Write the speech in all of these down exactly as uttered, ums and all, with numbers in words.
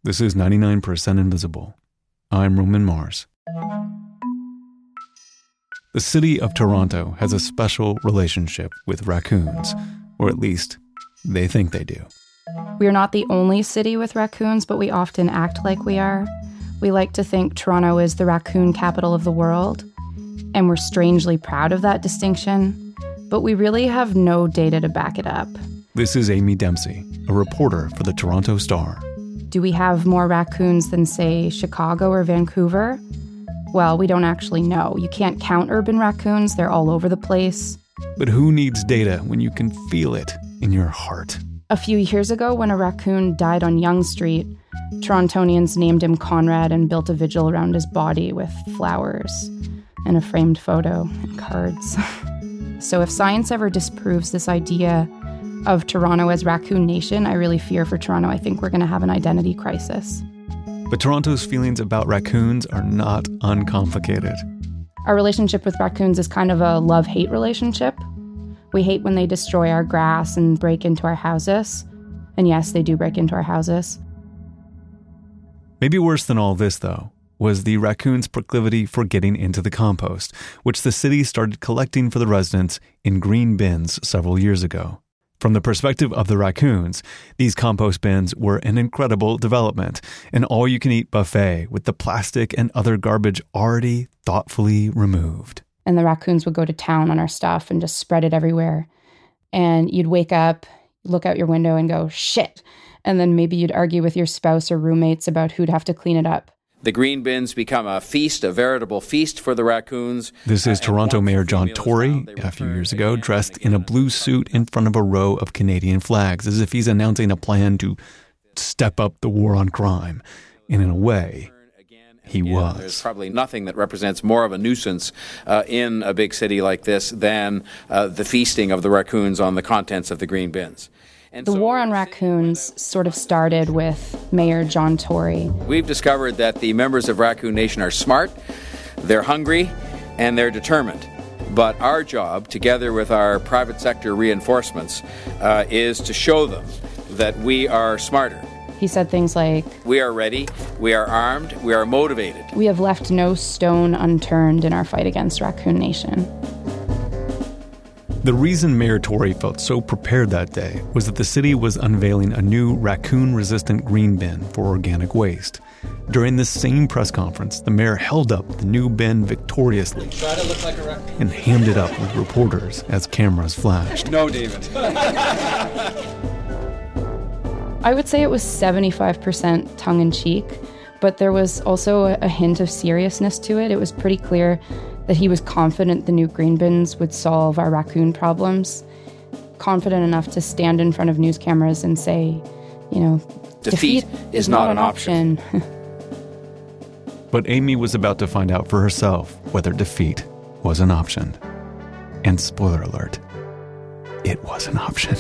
This is ninety-nine percent Invisible. I'm Roman Mars. The city of Toronto has a special relationship with raccoons, or at least they think they do. We're not the only city with raccoons, but we often act like we are. We like to think Toronto is the raccoon capital of the world, and we're strangely proud of that distinction, but we really have no data to back it up. This is Amy Dempsey, a reporter for the Toronto Star. Do we have more raccoons than, say, Chicago or Vancouver? Well, we don't actually know. You can't count urban raccoons. They're all over the place. But who needs data when you can feel it in your heart? A few years ago, when a raccoon died on Yonge Street, Torontonians named him Conrad and built a vigil around his body with flowers and a framed photo and cards. So if science ever disproves this idea of Toronto as Raccoon Nation, I really fear for Toronto. I think we're going to have an identity crisis. But Toronto's feelings about raccoons are not uncomplicated. Our relationship with raccoons is kind of a love-hate relationship. We hate when they destroy our grass and break into our houses. And yes, they do break into our houses. Maybe worse than all this, though, was the raccoons' proclivity for getting into the compost, which the city started collecting for the residents in green bins several years ago. From the perspective of the raccoons, these compost bins were an incredible development, an all-you-can-eat buffet with the plastic and other garbage already thoughtfully removed. And the raccoons would go to town on our stuff and just spread it everywhere. And you'd wake up, look out your window and go, shit. And then maybe you'd argue with your spouse or roommates about who'd have to clean it up. The green bins become a feast, a veritable feast for the raccoons. This is Toronto Mayor John Tory, a few years ago, dressed in a blue suit in front of a row of Canadian flags, as if he's announcing a plan to step up the war on crime. And in a way, he was. There's probably nothing that represents more of a nuisance uh, in a big city like this than uh, the feasting of the raccoons on the contents of the green bins. The war on raccoons sort of started with Mayor John Tory. We've discovered that the members of Raccoon Nation are smart, they're hungry, and they're determined. But our job, together with our private sector reinforcements, uh, is to show them that we are smarter. He said things like, we are ready, we are armed, we are motivated. We have left no stone unturned in our fight against Raccoon Nation. The reason Mayor Tory felt so prepared that day was that the city was unveiling a new raccoon-resistant green bin for organic waste. During this same press conference, the mayor held up the new bin victoriously Try to look like a raccoon. and hammed it up with reporters as cameras flashed. No, David. I would say it was seventy-five percent tongue-in-cheek, but there was also a, a hint of seriousness to it. It was pretty clear that he was confident the new green bins would solve our raccoon problems, confident enough to stand in front of news cameras and say, you know, defeat, defeat is, is not, not an option. option. But Amy was about to find out for herself whether defeat was an option. And spoiler alert, it was an option.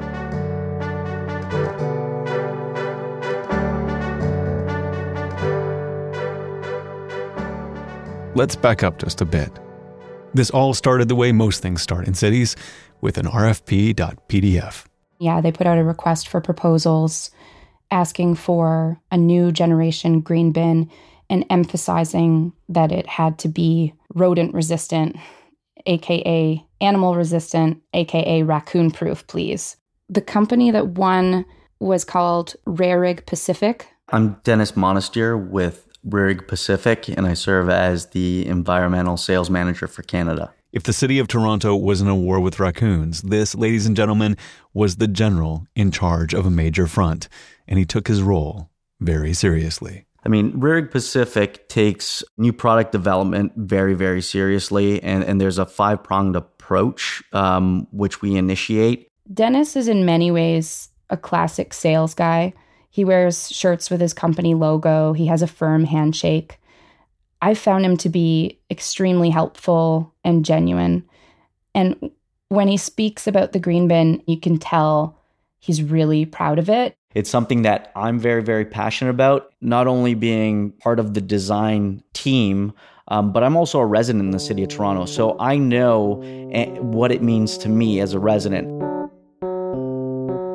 Let's back up just a bit. This all started the way most things start in cities, with an R F P dot P D F. Yeah, they put out a request for proposals asking for a new generation green bin and emphasizing that it had to be rodent resistant, aka animal resistant, aka raccoon proof, please. The company that won was called Rarig Pacific. I'm Dennis Monastir with Rarig Pacific, and I serve as the environmental sales manager for Canada. If the city of Toronto was in a war with raccoons, this, ladies and gentlemen, was the general in charge of a major front, and he took his role very seriously. I mean, Rarig Pacific takes new product development very, very seriously, and, and there's a five-pronged approach um, which we initiate. Dennis is in many ways a classic sales guy. He wears shirts with his company logo. He has a firm handshake. I found him to be extremely helpful and genuine. And when he speaks about the green bin, you can tell he's really proud of it. It's something that I'm very, very passionate about, not only being part of the design team, um, but I'm also a resident in the city of Toronto. So I know what it means to me as a resident.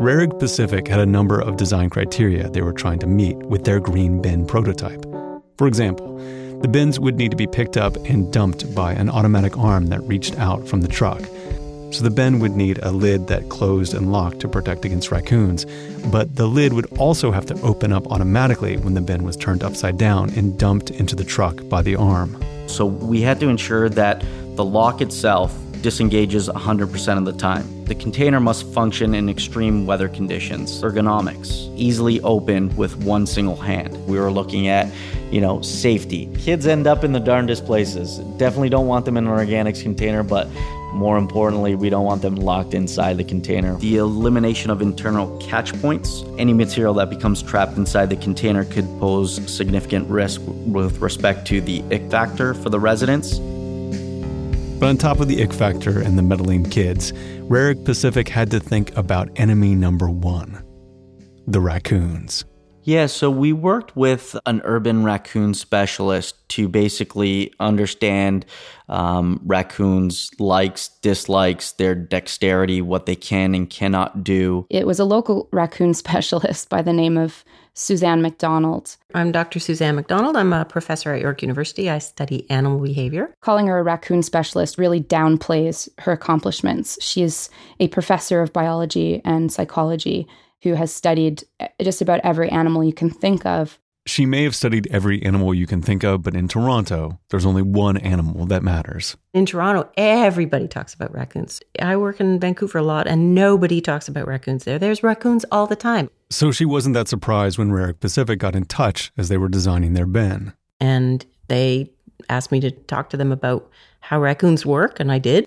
Rarig Pacific had a number of design criteria they were trying to meet with their green bin prototype. For example, the bins would need to be picked up and dumped by an automatic arm that reached out from the truck. So the bin would need a lid that closed and locked to protect against raccoons, but the lid would also have to open up automatically when the bin was turned upside down and dumped into the truck by the arm. So we had to ensure that the lock itself disengages one hundred percent of the time. The container must function in extreme weather conditions. Ergonomics, easily open with one single hand. We were looking at, you know, safety. Kids end up in the darndest places. Definitely don't want them in an organics container, but more importantly, we don't want them locked inside the container. The elimination of internal catch points. Any material that becomes trapped inside the container could pose significant risk with respect to the ick factor for the residents. But on top of the ick factor and the meddling kids, Rarig Pacific had to think about enemy number one, the raccoons. Yeah, so we worked with an urban raccoon specialist to basically understand um, raccoons' likes, dislikes, their dexterity, what they can and cannot do. It was a local raccoon specialist by the name of Suzanne McDonald. I'm Doctor Suzanne McDonald. I'm a professor at York University. I study animal behavior. Calling her a raccoon specialist really downplays her accomplishments. She is a professor of biology and psychology who has studied just about every animal you can think of. She may have studied every animal you can think of, but in Toronto, there's only one animal that matters. In Toronto, everybody talks about raccoons. I work in Vancouver a lot, and nobody talks about raccoons there. There's raccoons all the time. So she wasn't that surprised when Rarig Pacific got in touch as they were designing their bin. And they asked me to talk to them about how raccoons work, and I did.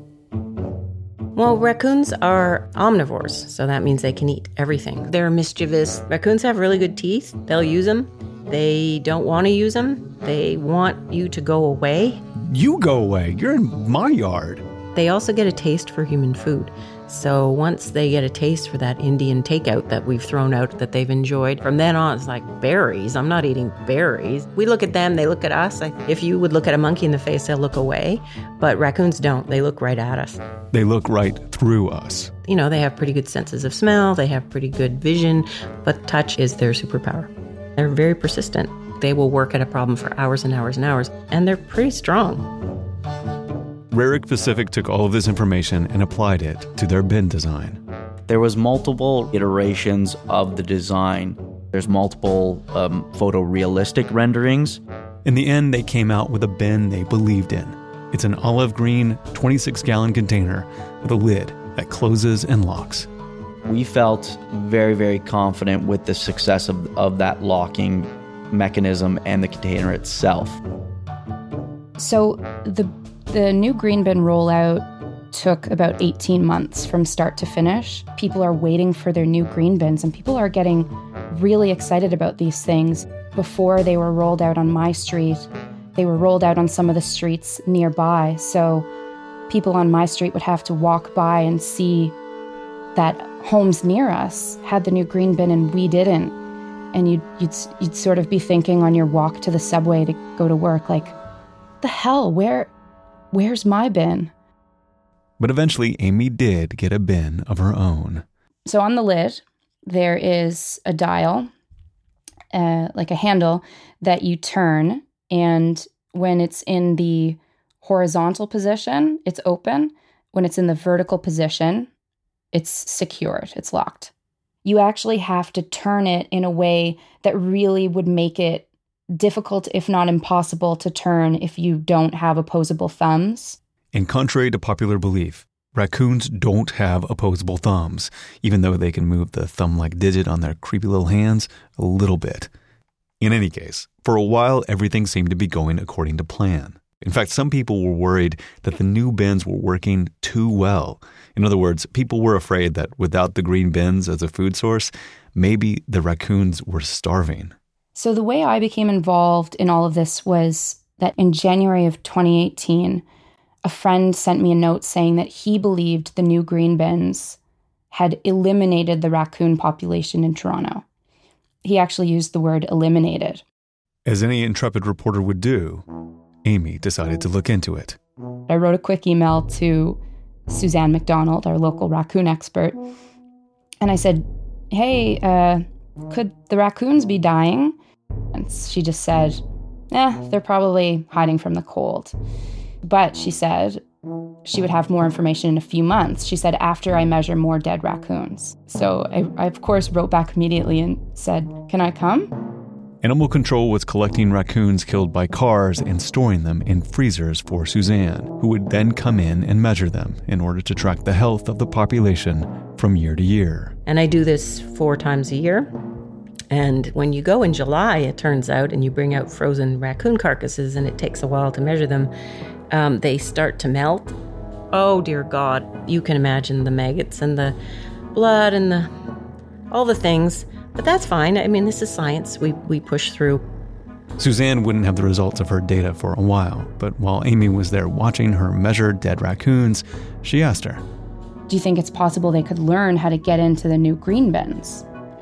Well, raccoons are omnivores, so that means they can eat everything. They're mischievous. Raccoons have really good teeth. They'll use them. They don't want to use them. They want you to go away. You go away. You're in my yard. They also get a taste for human food. So once they get a taste for that Indian takeout that we've thrown out that they've enjoyed, from then on it's like berries. I'm not eating berries. We look at them, they look at us. If you would look at a monkey in the face, they'll look away. But raccoons don't. They look right at us. They look right through us. You know, they have pretty good senses of smell. They have pretty good vision. But touch is their superpower. They're very persistent. They will work at a problem for hours and hours and hours. And they're pretty strong. Rarig Pacific took all of this information and applied it to their bin design. There was multiple iterations of the design. There's multiple um, photorealistic renderings. In the end, they came out with a bin they believed in. It's an olive green, twenty-six gallon container with a lid that closes and locks. We felt very, very confident with the success of, of that locking mechanism and the container itself. So the The new green bin rollout took about eighteen months from start to finish. People are waiting for their new green bins, and people are getting really excited about these things. Before they were rolled out on my street, they were rolled out on some of the streets nearby. So people on my street would have to walk by and see that homes near us had the new green bin and we didn't. And you'd, you'd, you'd sort of be thinking on your walk to the subway to go to work, like, the hell, where... Where's my bin? But eventually, Amy did get a bin of her own. So on the lid, there is a dial, uh, like a handle, that you turn. And when it's in the horizontal position, it's open. When it's in the vertical position, it's secured, it's locked. You actually have to turn it in a way that really would make it difficult, if not impossible, to turn if you don't have opposable thumbs. And contrary to popular belief, raccoons don't have opposable thumbs, even though they can move the thumb-like digit on their creepy little hands a little bit. In any case, for a while, everything seemed to be going according to plan. In fact, some people were worried that the new bins were working too well. In other words, people were afraid that without the green bins as a food source, maybe the raccoons were starving. So the way I became involved in all of this was that in January of twenty eighteen, a friend sent me a note saying that he believed the new green bins had eliminated the raccoon population in Toronto. He actually used the word eliminated. As any intrepid reporter would do, Amy decided to look into it. I wrote a quick email to Suzanne McDonald, our local raccoon expert, And I said, hey, uh, could the raccoons be dying? And she just said, eh, they're probably hiding from the cold. But she said she would have more information in a few months. She said, after I measure more dead raccoons. So I, I, of course, wrote back immediately and said, can I come? Animal Control was collecting raccoons killed by cars and storing them in freezers for Suzanne, who would then come in and measure them in order to track the health of the population from year to year. And I do this four times a year. And when you go in July, it turns out, and you bring out frozen raccoon carcasses, and it takes a while to measure them, um, they start to melt. Oh, dear God. You can imagine the maggots and the blood and the all the things. But that's fine. I mean, this is science. We, we push through. Suzanne wouldn't have the results of her data for a while, but while Amy was there watching her measure dead raccoons, she asked her, do you think it's possible they could learn how to get into the new green bins?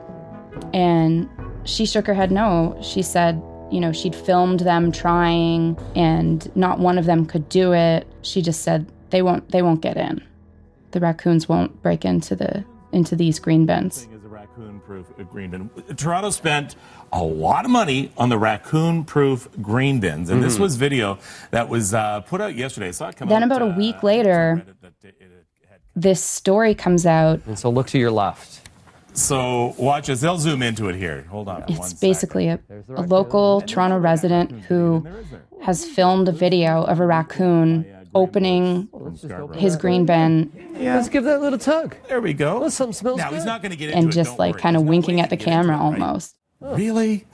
And she shook her head no. She said, you know, she'd filmed them trying and not one of them could do it. She just said, they won't they won't get in. The raccoons won't break into the into these green bins. Raccoon-proof green bin. Toronto spent a lot of money on the raccoon-proof green bins, and mm-hmm. this was video that was uh, put out yesterday. I saw it come then out, about a uh, week later, this story comes out. And so look to your left. So watch as they'll zoom into it here. Hold on. It's basically a, a local Toronto resident who has filmed a video of a raccoon opening his green bin. Yeah. Let's give that a little tug. There we go. Well, something smells now, good. He's not going to get into and it, just like kind of winking at the camera almost. Right? Really?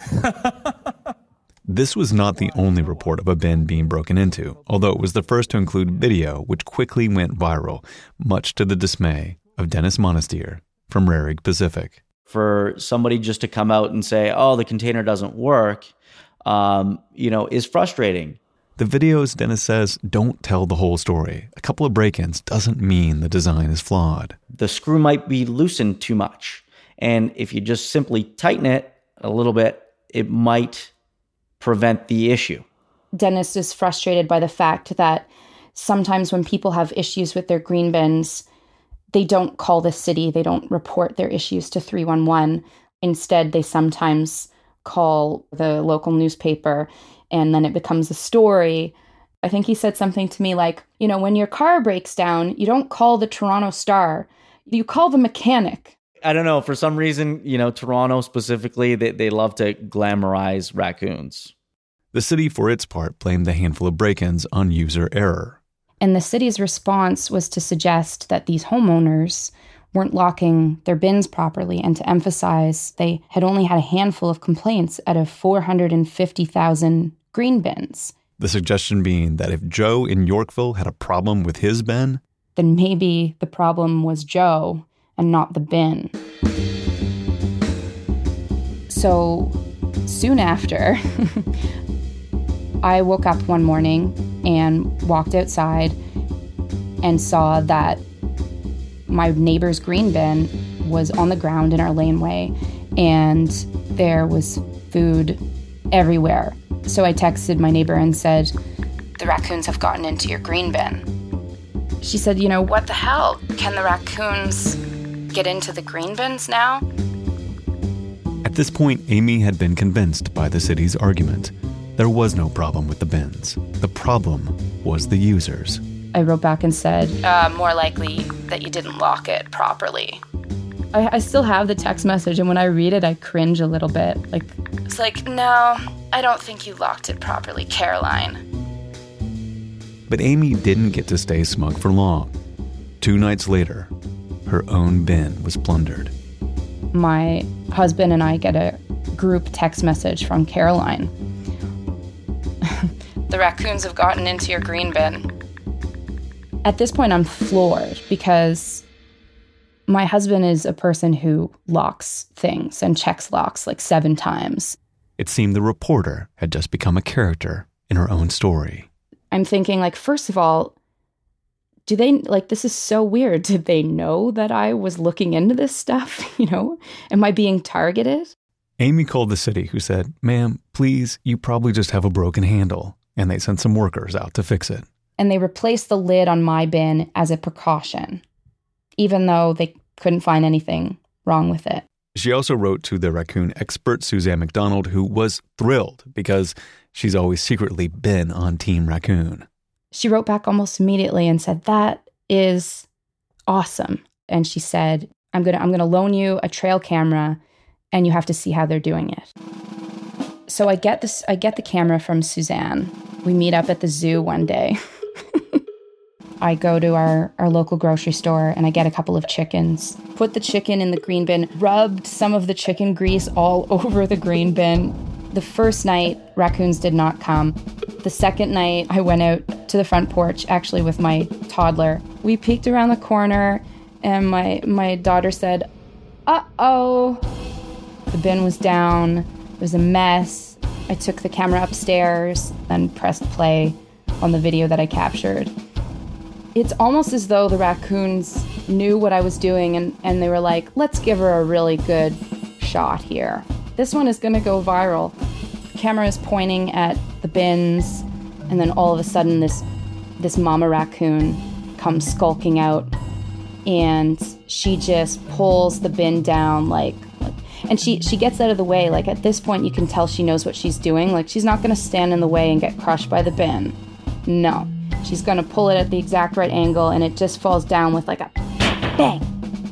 This was not the only report of a bin being broken into, although it was the first to include video, which quickly went viral, much to the dismay of Dennis Monastir from Rarig Pacific. For somebody just to come out and say, oh, the container doesn't work, um, you know, is frustrating. The videos, Dennis says, don't tell the whole story. A couple of break-ins doesn't mean the design is flawed. The screw might be loosened too much. And if you just simply tighten it a little bit, it might prevent the issue. Dennis is frustrated by the fact that sometimes when people have issues with their green bins, they don't call the city, they don't report their issues to three one one. Instead, they sometimes call the local newspaper and then it becomes a story. I think he said something to me like, you know, when your car breaks down, you don't call the Toronto Star, you call the mechanic. I don't know, for some reason, you know, Toronto specifically, they, they love to glamorize raccoons. The city, for its part, blamed the handful of break-ins on user error. And the city's response was to suggest that these homeowners weren't locking their bins properly and to emphasize they had only had a handful of complaints out of four hundred fifty thousand green bins. The suggestion being that if Joe in Yorkville had a problem with his bin, then maybe the problem was Joe and not the bin. So soon after, I woke up one morning and walked outside and saw that my neighbor's green bin was on the ground in our laneway and there was food everywhere. So I texted my neighbor and said, the raccoons have gotten into your green bin. She said, you know, what the hell? Can the raccoons get into the green bins now? At this point, Amy had been convinced by the city's argument. There was no problem with the bins. The problem was the users. I wrote back and said, uh, more likely that you didn't lock it properly. I, I still have the text message, and when I read it, I cringe a little bit. Like, it's like, no, I don't think you locked it properly, Caroline. But Amy didn't get to stay smug for long. Two nights later, her own bin was plundered. My husband and I get a group text message from Caroline. The raccoons have gotten into your green bin. At this point, I'm floored because my husband is a person who locks things and checks locks like seven times. It seemed the reporter had just become a character in her own story. I'm thinking, like, first of all, do they, like, this is so weird. Did they know that I was looking into this stuff? You know, am I being targeted? Amy called the city, who said, ma'am, please, you probably just have a broken handle. And they sent some workers out to fix it. And they replaced the lid on my bin as a precaution, even though they couldn't find anything wrong with it. She also wrote to the raccoon expert, Suzanne McDonald, who was thrilled because she's always secretly been on Team Raccoon. She wrote back almost immediately and said, that is awesome. And she said, I'm going to I'm going to loan you a trail camera and you have to see how they're doing it. So I get this I get the camera from Suzanne. We meet up at the zoo one day. I go to our, our local grocery store and I get a couple of chickens, put the chicken in the green bin, rubbed some of the chicken grease all over the green bin. The first night, raccoons did not come. The second night, I went out to the front porch, actually with my toddler. We peeked around the corner and my, my daughter said, uh-oh. The bin was down. It was a mess. I took the camera upstairs and pressed play on the video that I captured. It's almost as though the raccoons knew what I was doing and, and they were like, let's give her a really good shot here. This one is going to go viral. The camera is pointing at the bins, and then all of a sudden this this mama raccoon comes skulking out, and she just pulls the bin down like, like and she, she gets out of the way. Like at this point you can tell she knows what she's doing. Like she's not going to stand in the way and get crushed by the bin. No. She's going to pull it at the exact right angle, and it just falls down with like a bang.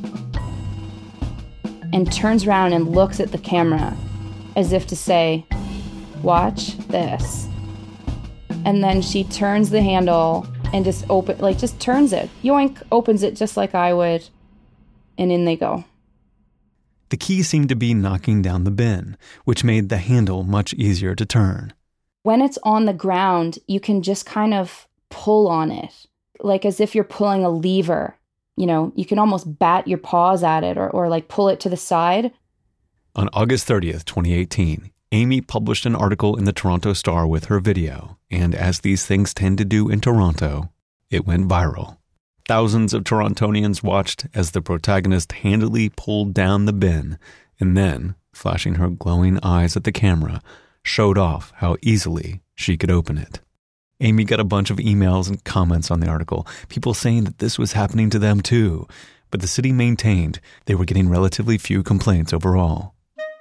And turns around and looks at the camera as if to say, watch this. And then she turns the handle and just open, like just turns it. Yoink, opens it just like I would. And in they go. The key seemed to be knocking down the bin, which made the handle much easier to turn. When it's on the ground, you can just kind of pull on it, like as if you're pulling a lever. You know, you can almost bat your paws at it or, or like pull it to the side. On August thirtieth, twenty eighteen, Amy published an article in the Toronto Star with her video, and as these things tend to do in Toronto, it went viral. Thousands of Torontonians watched as the protagonist handily pulled down the bin and then, flashing her glowing eyes at the camera, showed off how easily she could open it. Amy got a bunch of emails and comments on the article, people saying that this was happening to them too, but the city maintained they were getting relatively few complaints overall.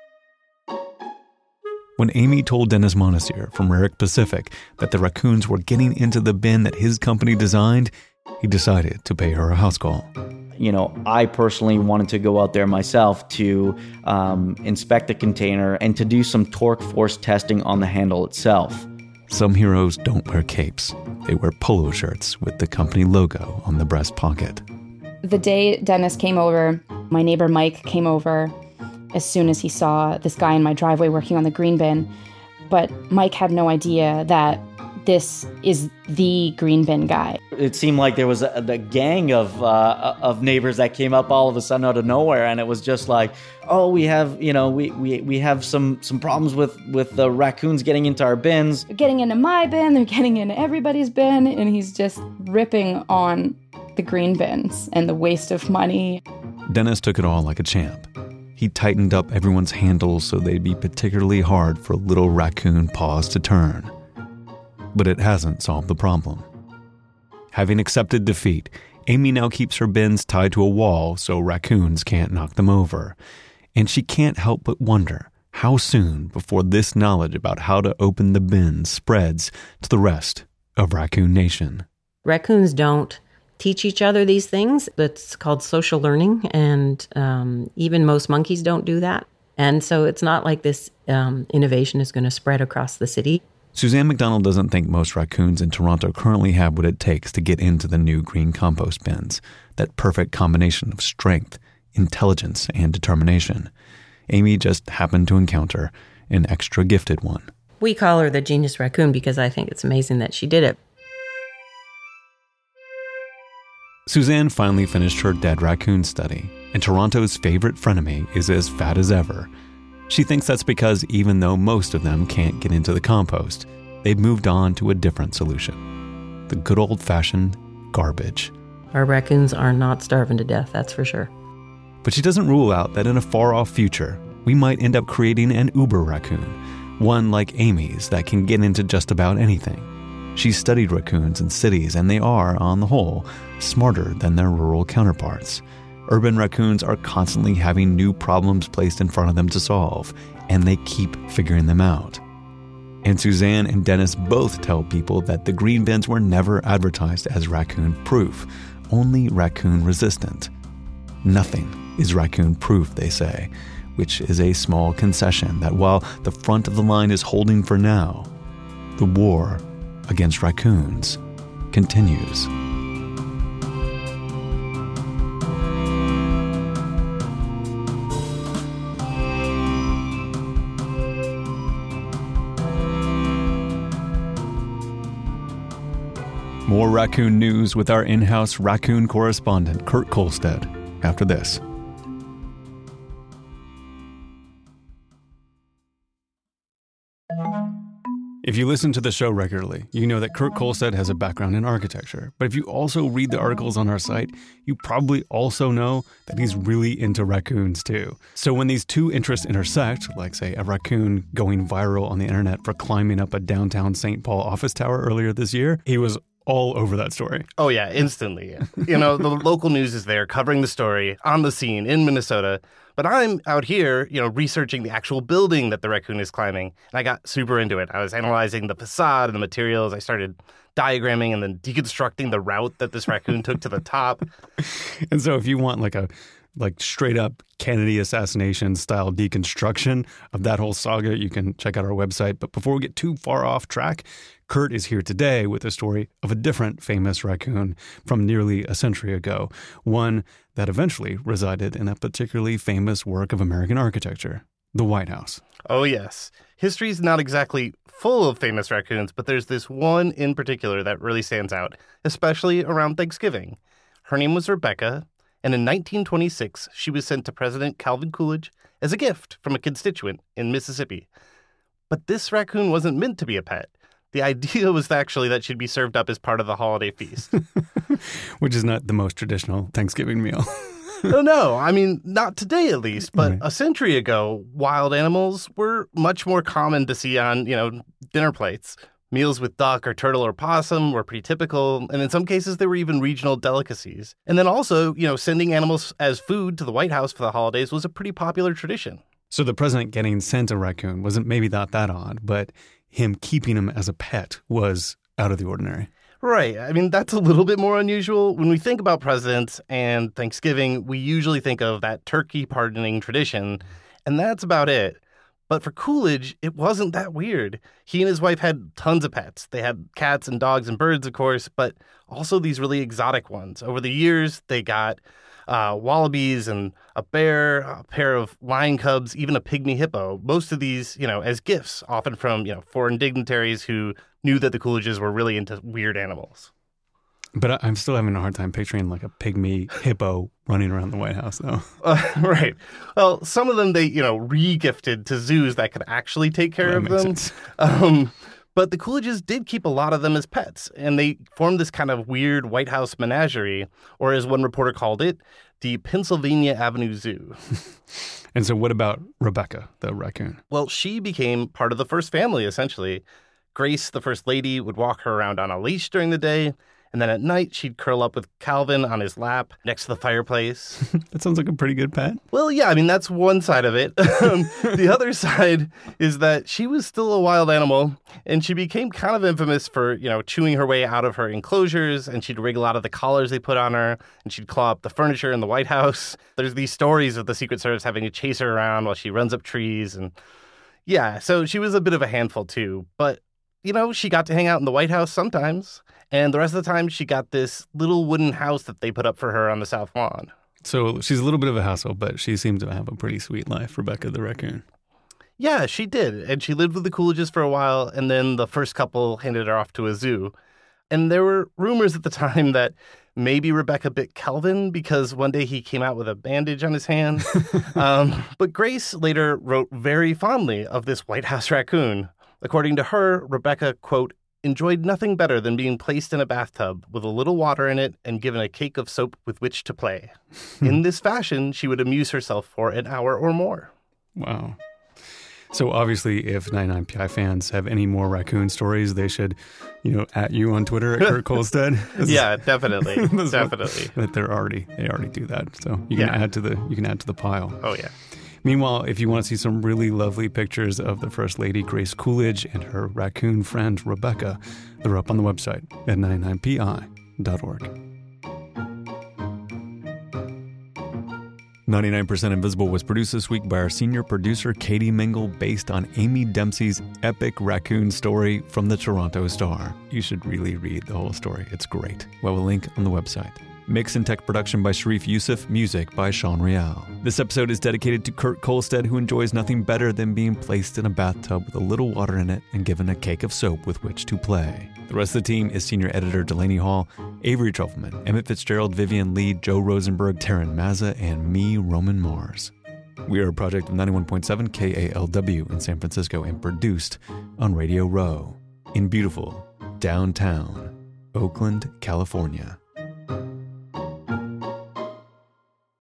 When Amy told Dennis Monasier from Rarick Pacific that the raccoons were getting into the bin that his company designed, he decided to pay her a house call. You know, I personally wanted to go out there myself to um, inspect the container and to do some torque force testing on the handle itself. Some heroes don't wear capes. They wear polo shirts with the company logo on the breast pocket. The day Dennis came over, my neighbor Mike came over as soon as he saw this guy in my driveway working on the green bin. But Mike had no idea that this is the green bin guy. It seemed like there was a, a gang of uh, of neighbors that came up all of a sudden out of nowhere, and it was just like, oh, we have, you know, we we, we have some some problems with with the raccoons getting into our bins. They're getting into my bin, they're getting into everybody's bin, and he's just ripping on the green bins and the waste of money. Dennis took it all like a champ. He tightened up everyone's handles so they'd be particularly hard for little raccoon paws to turn. But it hasn't solved the problem. Having accepted defeat, Amy now keeps her bins tied to a wall so raccoons can't knock them over. And she can't help but wonder how soon before this knowledge about how to open the bins spreads to the rest of Raccoon Nation. Raccoons don't teach each other these things. It's called social learning, and um, even most monkeys don't do that. And so it's not like this um, innovation is going to spread across the city. Suzanne McDonald doesn't think most raccoons in Toronto currently have what it takes to get into the new green compost bins, that perfect combination of strength, intelligence, and determination. Amy just happened to encounter an extra gifted one. We call her the genius raccoon because I think it's amazing that she did it. Suzanne finally finished her dead raccoon study, and Toronto's favorite frenemy is as fat as ever. She thinks that's because even though most of them can't get into the compost, they've moved on to a different solution. The good old-fashioned garbage. Our raccoons are not starving to death, that's for sure. But she doesn't rule out that in a far-off future, we might end up creating an Uber raccoon, one like Amy's that can get into just about anything. She's studied raccoons in cities, and they are, on the whole, smarter than their rural counterparts. Urban raccoons are constantly having new problems placed in front of them to solve, and they keep figuring them out. And Suzanne and Dennis both tell people that the green bins were never advertised as raccoon-proof, only raccoon-resistant. Nothing is raccoon-proof, they say, which is a small concession that while the front of the line is holding for now, the war against raccoons continues. More raccoon news with our in-house raccoon correspondent, Kurt Kolstad, after this. If you listen to the show regularly, you know that Kurt Kolstad has a background in architecture. But if you also read the articles on our site, you probably also know that he's really into raccoons too. So when these two interests intersect, like say a raccoon going viral on the internet for climbing up a downtown Saint Paul office tower earlier this year, he was all over that story. Oh yeah, instantly. You know, the local news is there covering the story on the scene in Minnesota. But I'm out here, you know, researching the actual building that the raccoon is climbing. And I got super into it. I was analyzing the facade and the materials. I started diagramming and then deconstructing the route that this raccoon took to the top. And so if you want like a like straight up Kennedy assassination style deconstruction of that whole saga, you can check out our website. But before we get too far off track, Kurt is here today with a story of a different famous raccoon from nearly a century ago, one that eventually resided in a particularly famous work of American architecture, the White House. Oh, yes. History's not exactly full of famous raccoons, but there's this one in particular that really stands out, especially around Thanksgiving. Her name was Rebecca, and in nineteen twenty-six, she was sent to President Calvin Coolidge as a gift from a constituent in Mississippi. But this raccoon wasn't meant to be a pet. The idea was actually that she'd be served up as part of the holiday feast. Which is not the most traditional Thanksgiving meal. No, no. I mean, not today at least, but Right. a century ago, wild animals were much more common to see on, you know, dinner plates. Meals with duck or turtle or possum were pretty typical, and in some cases, there were even regional delicacies. And then also, you know, sending animals as food to the White House for the holidays was a pretty popular tradition. So the president getting sent a raccoon wasn't maybe not that odd, but him keeping him as a pet was out of the ordinary. Right. I mean, that's a little bit more unusual. When we think about presidents and Thanksgiving, we usually think of that turkey pardoning tradition, and that's about it. But for Coolidge, it wasn't that weird. He and his wife had tons of pets. They had cats and dogs and birds, of course, but also these really exotic ones. Over the years, they got uh, wallabies and a bear, a pair of lion cubs, even a pygmy hippo. Most of these, you know, as gifts, often from, you know, foreign dignitaries who knew that the Coolidges were really into weird animals. But I'm still having a hard time picturing like a pygmy hippo running around the White House, though. Uh, right. Well, some of them they, you know, re-gifted to zoos that could actually take care That of makes them. sense. Um, but the Coolidges did keep a lot of them as pets, and they formed this kind of weird White House menagerie, or as one reporter called it, the Pennsylvania Avenue Zoo. And so what about Rebecca, the raccoon? Well, she became part of the first family, essentially. Grace, the first lady, would walk her around on a leash during the day, and then at night, she'd curl up with Calvin on his lap next to the fireplace. That sounds like a pretty good pet. Well, yeah, I mean, that's one side of it. Um, the other side is that she was still a wild animal, and she became kind of infamous for, you know, chewing her way out of her enclosures, and she'd wriggle out of the collars they put on her, and she'd claw up the furniture in the White House. There's these stories of the Secret Service having to chase her around while she runs up trees, and yeah, so she was a bit of a handful too. But, you know, she got to hang out in the White House sometimes. And the rest of the time, she got this little wooden house that they put up for her on the South Lawn. So she's a little bit of a hassle, but she seemed to have a pretty sweet life, Rebecca the raccoon. Yeah, she did. And she lived with the Coolidges for a while, and then the first couple handed her off to a zoo. And there were rumors at the time that maybe Rebecca bit Calvin because one day he came out with a bandage on his hand. um, but Grace later wrote very fondly of this White House raccoon. According to her, Rebecca, quote, enjoyed nothing better than being placed in a bathtub with a little water in it and given a cake of soap with which to play. In this fashion, she would amuse herself for an hour or more. Wow. So obviously, if ninety-nine P I fans have any more raccoon stories, they should, you know, at you on Twitter at Kurt Kolstad. Yeah, definitely, definitely. That they're already they already do that. So you can Yeah. add to the you can add to the pile. Oh yeah. Meanwhile, if you want to see some really lovely pictures of the First Lady Grace Coolidge and her raccoon friend Rebecca, they're up on the website at ninety-nine P I dot org. ninety-nine percent Invisible was produced this week by our senior producer, Katie Mingle, based on Amy Dempsey's epic raccoon story from the Toronto Star. You should really read the whole story. It's great. We'll have a link on the website. Mix and tech production by Sharif Youssef, music by Sean Real. This episode is dedicated to Kurt Kolstad, who enjoys nothing better than being placed in a bathtub with a little water in it and given a cake of soap with which to play. The rest of the team is senior editor Delaney Hall, Avery Trufelman, Emmett Fitzgerald, Vivian Lee, Joe Rosenberg, Taryn Mazza, and me, Roman Mars. We are a project of ninety-one point seven K A L W in San Francisco and produced on Radio Row in beautiful downtown Oakland, California.